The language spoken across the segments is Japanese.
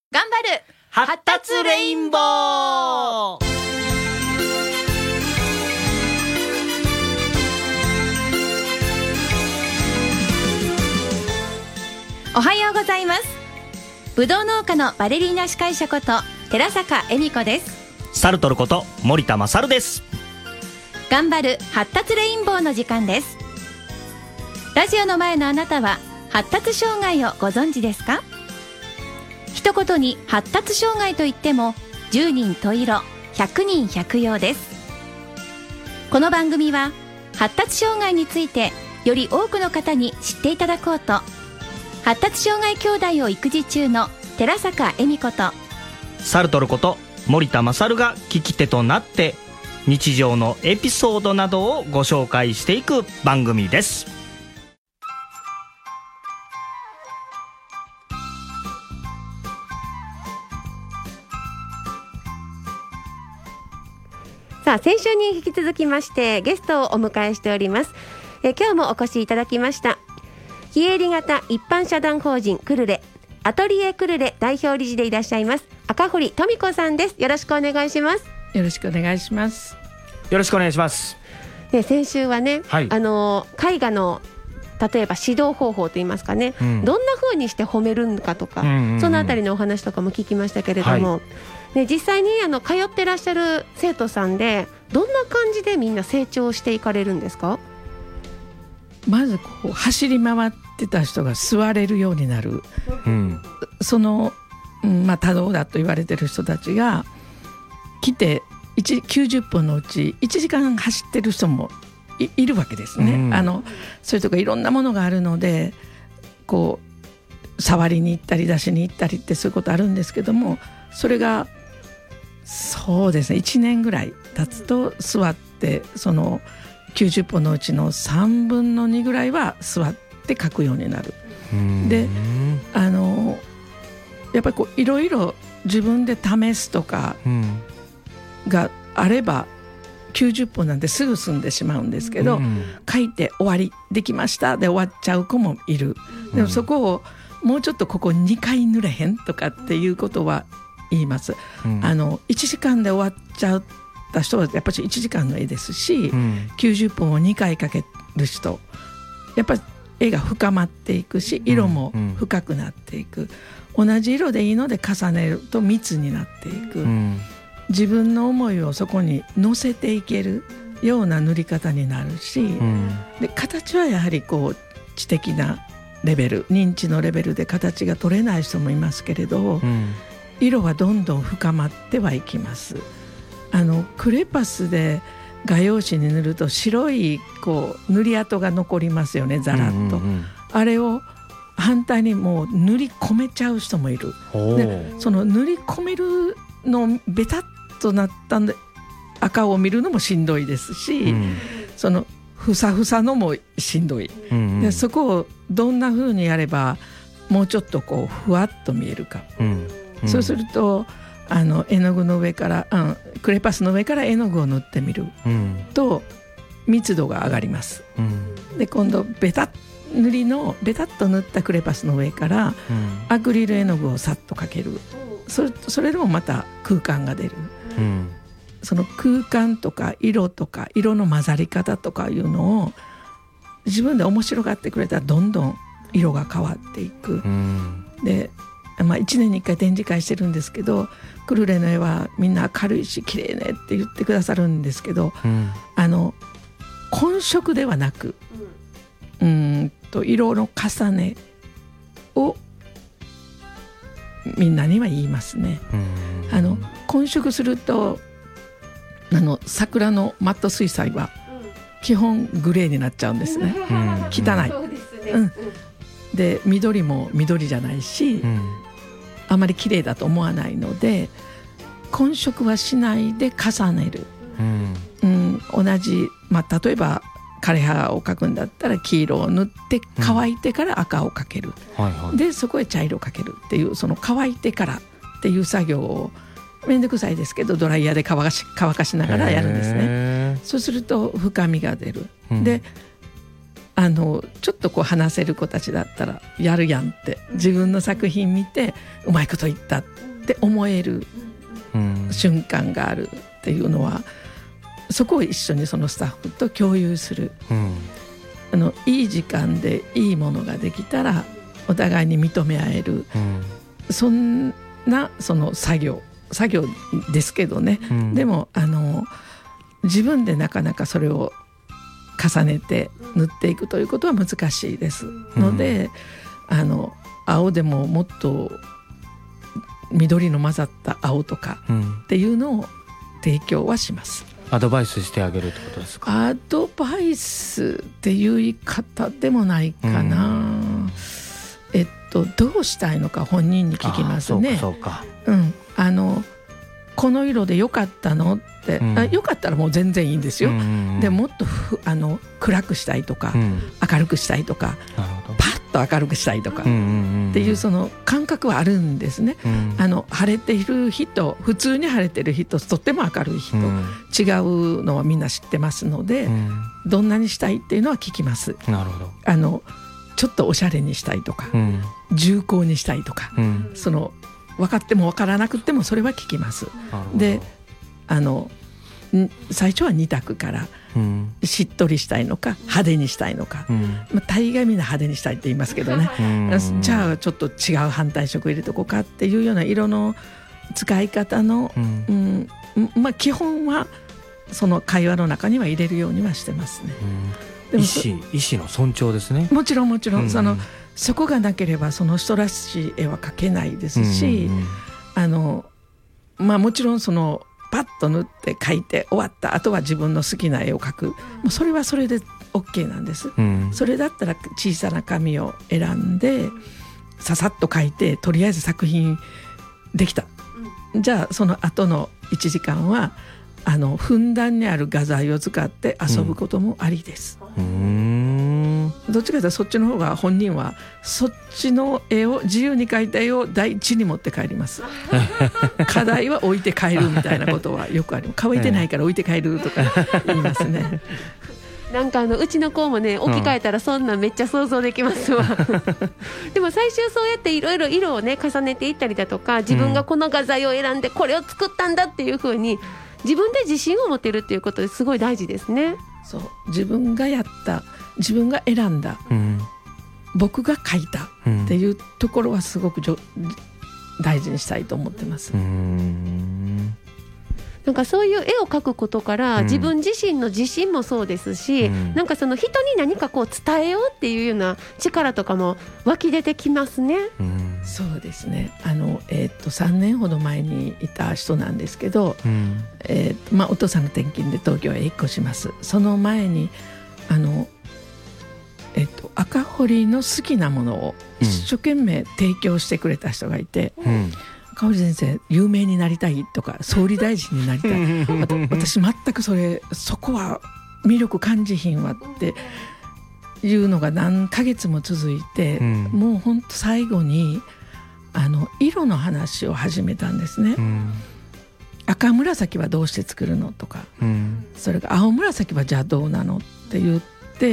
頑張る発達レインボー。 おはようございます。ぶどう農家のバレリーナ司会者こと寺坂恵美子です。 サルトルこと森田勝です。 頑張る発達レインボーの時間です。ラジオの前のあなたは発達障害をご存知ですか？一言に発達障害といっても10人十色100人百様です。この番組は発達障害についてより多くの方に知っていただこうと、発達障害兄弟を育児中の寺坂恵美子とサルトルこと森田勝が聞き手となって日常のエピソードなどをご紹介していく番組です。 さあ、先週に引き続きましてゲストをお迎えしております。今日もお越しいただきました、非営利型一般社団法人クルレアトリエクルレ代表理事でいらっしゃいます赤堀富子さんです。よろしくお願いします。 よろしくお願いします。 よろしくお願いします。 先週はね、 はい、 絵画の例えば指導方法といいますかね、どんな風にして褒めるのかとか、そのあたりのお話とかも聞きましたけれども、実際に通ってらっしゃる生徒さんでどんな感じでみんな成長していかれるんですか？ まず走り回ってた人が座れるようになる、その、多動だと言われてる人たちが来て90分のうち1時間走ってる人も いるわけですね。それとかいろんなものがあるので触りに行ったり出しに行ったりってそういうことあるんですけども、それがそうですね1年ぐらい経つと座ってその90分のうちの3分の2ぐらいは座って書くようになる。でやっぱりいろいろ自分で試すとかがあれば90分なんてすぐ済んでしまうんですけど、書いて終わりできましたで終わっちゃう子もいる。でもそこをもうちょっとここ2回塗れへんとかっていうことは言います。1時間で終わっちゃった人はやっぱり1時間の絵ですし、90分を2回描ける人やっぱり絵が深まっていくし色も深くなっていく。同じ色でいいので重ねると密になっていく。自分の思いをそこに乗せていけるような塗り方になるし、で形はやはり知的なレベル認知のレベルで形が取れない人もいますけれど、色はどんどん深まってはいきます。クレパスで画用紙に塗ると白い塗り跡が残りますよね、ざらっと。あれを反対にもう塗り込めちゃう人もいる。でその塗り込めるのベタッとなったんで赤を見るのもしんどいですし、そのふさふさのもしんどい。でそこをどんな風にやればもうちょっとふわっと見えるか。そうすると絵の具の上からクレパスの上から絵の具を塗ってみると密度が上がります。で今度ベタッと塗ったクレパスの上からアクリル絵の具をさっとかける。それでもまた空間が出る。その空間とか色とか色の混ざり方とかいうのを自分で面白がってくれたらどんどん色が変わっていく。で1年に1回展示会してるんですけど、クルレの絵はみんな明るいし綺麗ねって言ってくださるんですけど、混色ではなく色の重ねをみんなには言いますね。混色すると桜のマット水彩は基本グレーになっちゃうんですね。汚い。で緑も緑じゃないし、あまり綺麗だと思わないので混色はしないで重ねる。同じ、例えば枯葉を描くんだったら黄色を塗って乾いてから赤を描ける。でそこへ茶色を描けるっていう、その乾いてからっていう作業をめんどくさいですけどドライヤーで乾かしながらやるんですね。そうすると深みが出る。でちょっとこう話せる子たちだったらやるやんって、自分の作品見てうまいこと言ったって思える瞬間があるっていうのは、そこを一緒にそのスタッフと共有する、いい時間でいいものができたらお互いに認め合える、そんなその作業ですけどね、でも自分でなかなかそれを重ねて塗っていくということは難しいですので、青でももっと緑の混ざった青とかっていうのを提供はします。 アドバイスしてあげるってことですか？ アドバイスっていう言い方でもないかな、どうしたいのか本人に聞きますね。 そうか、 この色で良かったのって、良かったらもう全然いいんですよ、でもっと暗くしたいとか、明るくしたいとか、パッと明るくしたいとかっていうその感覚はあるんですね、晴れている人、普通に晴れてる人、とっても明るい人、違うのはみんな知ってますので、どんなにしたいっていうのは聞きます。 なるほど。 ちょっとおしゃれにしたいとか、重厚にしたいとか、その分かっても分からなくてもそれは聞きます。で最初は2択から、しっとりしたいのか派手にしたいのか、大概みんな派手にしたいって言いますけどね、じゃあちょっと違う反対色入れとこうかっていうような色の使い方の、基本はその会話の中には入れるようにはしてますね。でも意思の尊重ですね。 もちろん、そこがなければその人らしい絵は描けないですし、もちろんそのパッと塗って描いて終わった後は自分の好きな絵を描く、もうそれはそれで OK なんです、それだったら小さな紙を選んでささっと描いて、とりあえず作品できた、じゃあその後の1時間はふんだんにある画材を使って遊ぶこともありです、どっちかというとそっちの方が本人はそっちの絵を自由に描いた絵を第一に持って帰ります課題は置いて帰るみたいなことはよくあります。乾いてないから置いて帰るとか言いますねなんかうちの子もね、置き換えたらそんなんめっちゃ想像できますわでも最終そうやっていろいろ色をね重ねていったりだとか、自分がこの画材を選んでこれを作ったんだっていう風に自分で自信を持てるっていうことですごい大事ですね。 そう、自分がやった、自分が選んだ、僕が描いたっていうところはすごく大事にしたいと思ってます。 なんかそういう絵を描くことから、自分自身の自信もそうですし、なんかその人に何かこう伝えようっていうような力とかも湧き出てきますね。 そうですね。3年ほど前にいた人なんですけど、お父さんの転勤で東京へ引っ越します。その前に赤堀の好きなものを一生懸命提供してくれた人がいて、赤堀先生有名になりたいとか総理大臣になりたい私全くそこは魅力感じひんわっていうのが何ヶ月も続いて、もうほんと最後に色の話を始めたんですね、赤紫はどうして作るのとか、それが青紫はじゃあどうなのって言って、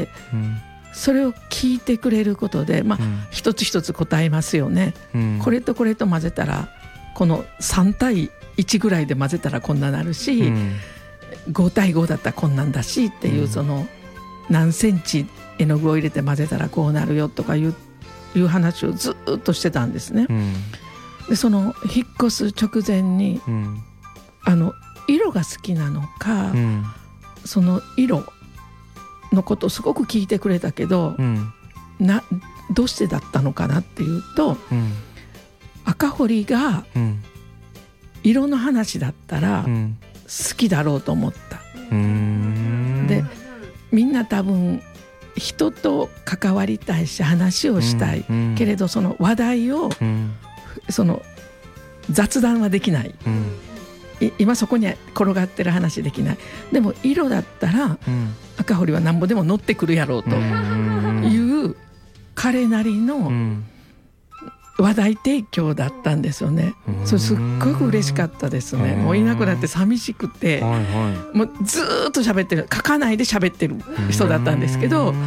それを聞いてくれることで、一つ一つ答えますよね、これとこれと混ぜたらこの3対1ぐらいで混ぜたらこんななるし、5対5だったらこんなんだしっていう、その何センチ絵の具を入れて混ぜたらこうなるよとかいう話をずっとしてたんですね、でその引っ越す直前に、色が好きなのか、その色のことをすごく聞いてくれたけど、どうしてだったのかなっていうと、赤堀が色の話だったら好きだろうと思った、でみんな多分人と関わりたいし話をしたい、けれどその話題を、その雑談はできない、今そこに転がってる話できない。でも色だったら、赤堀は何ぼでも乗ってくるやろうという彼なりの話題提供だったんですよね。それすっごく嬉しかったですね。もういなくなって寂しくて、もうずっと喋ってる、書かないで喋ってる人だったんですけど、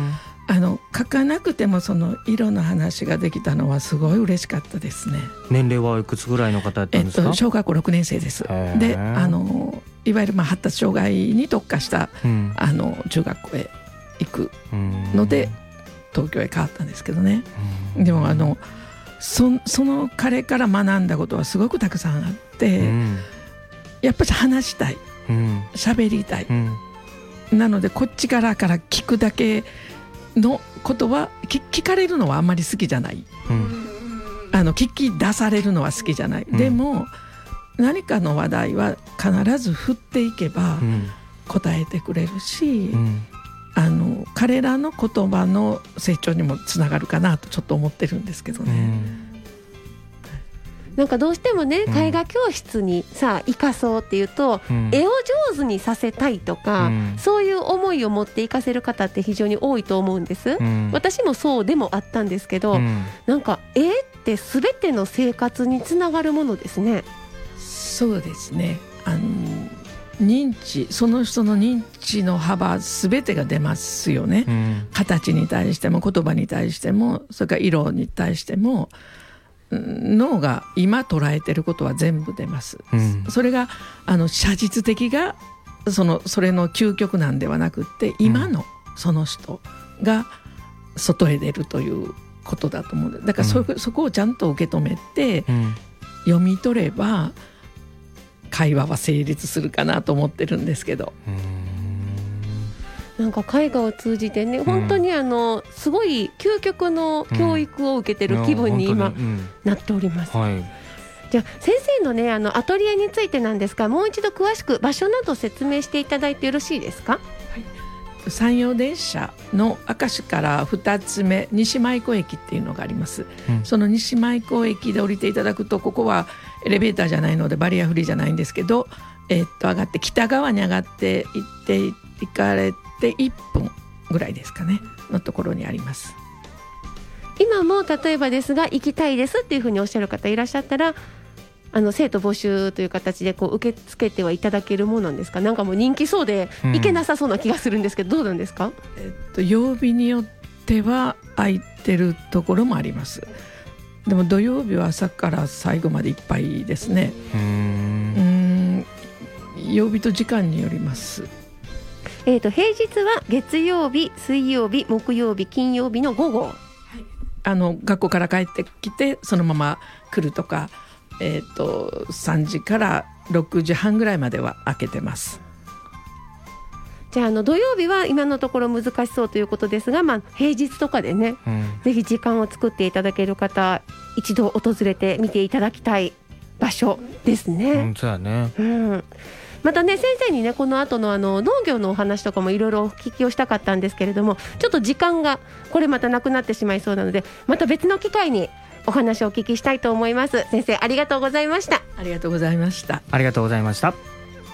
書かなくてもその色の話ができたのはすごい嬉しかったですね。 年齢はいくつぐらいの方だったんですか？ 小学校6年生です。でいわゆる発達障害に特化した、中学校へ行くので東京へ変わったんですけどね。でもその彼から学んだことはすごくたくさんあって、やっぱり話したい、喋りたい、なのでこっちから聞くだけのことは聞かれるのはあんまり好きじゃない、聞き出されるのは好きじゃない、でも何かの話題は必ず振っていけば答えてくれるし、彼らの言葉の成長にもつながるかなとちょっと思ってるんですけどね。 なんかどうしてもね、絵画教室にさ生かそうっていうと、絵を上手にさせたいとか、そういう思いを持って生かせる方って非常に多いと思うんです、私もそうでもあったんですけど、なんか絵って全ての生活につながるものですね。 そうですね。認知、その人の認知の幅全てが出ますよね、形に対しても言葉に対しても、それから色に対しても、脳が今捉えてることは全部出ます、それが写実的がそれの究極なんではなくって、今のその人が外へ出るということだと思う。だからそこをちゃんと受け止めて、読み取れば会話は成立するかなと思ってるんですけど、 なんか絵画を通じてね、本当にすごい究極の教育を受けてる気分に今、なっております、じゃあ先生のねアトリエについてなんですが、もう一度詳しく場所など説明していただいてよろしいですか？ 山陽電車の明石から2つ目西舞子駅っていうのがあります、その西舞子駅で降りていただくと、ここはエレベーターじゃないのでバリアフリーじゃないんですけど、上がって北側に上がって行かれて1分ぐらいですかねのところにあります。 今も例えばですが行きたいですっていうふうにおっしゃる方いらっしゃったら、生徒募集という形で受け付けてはいただけるものなんですか？なんかもう人気そうで行けなさそうな気がするんですけど、どうなんですか？ 曜日によっては空いてるところもあります。でも土曜日は朝から最後までいっぱいですね。曜日と時間によります。 平日は月曜日、水曜日、木曜日、金曜日の午後、 学校から帰ってきてそのまま来るとか、3時から6時半ぐらいまでは開けてます。 じゃあ土曜日は今のところ難しそうということですが、平日とかでね、ぜひ時間を作っていただける方、一度訪れて見ていただきたい場所ですね。 そうだね。 またね、先生にねこの後の農業のお話とかもいろいろお聞きをしたかったんですけれども、ちょっと時間がこれまたなくなってしまいそうなので、また別の機会にお話をお聞きしたいと思います。先生ありがとうございました。 ありがとうございました。 ありがとうございました。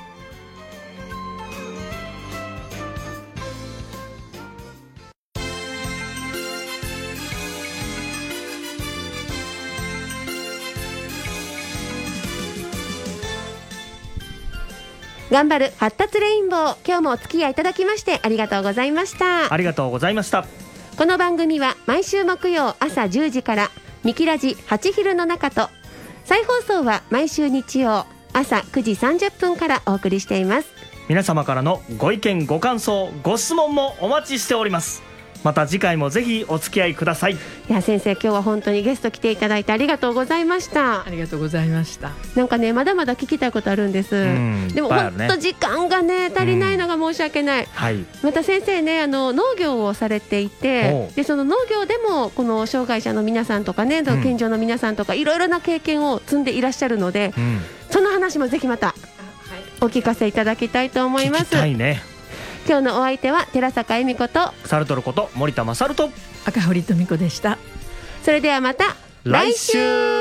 頑張る発達レインボー、今日もお付き合いいただきましてありがとうございました。 ありがとうございました。 この番組は毎週木曜朝10時からミキラジ8昼の中と、再放送は毎週日曜朝9時30分からお送りしています。 皆様からのご意見ご感想ご質問もお待ちしております。また次回もぜひお付き合いください。 いや先生、今日は本当にゲスト来ていただいてありがとうございました。 ありがとうございました。 なんかね、まだまだ聞きたいことあるんです。でも本当時間がね足りないのが申し訳ない。また先生ね、農業をされていて、でその農業でもこの障害者の皆さんとかね、健常の皆さんとかいろいろな経験を積んでいらっしゃるので、その話もぜひまたお聞かせいただきたいと思います。 聞きたいね。 今日のお相手は寺坂恵美子とサルトルこと森田勝と赤堀富子でした。 それではまた来週。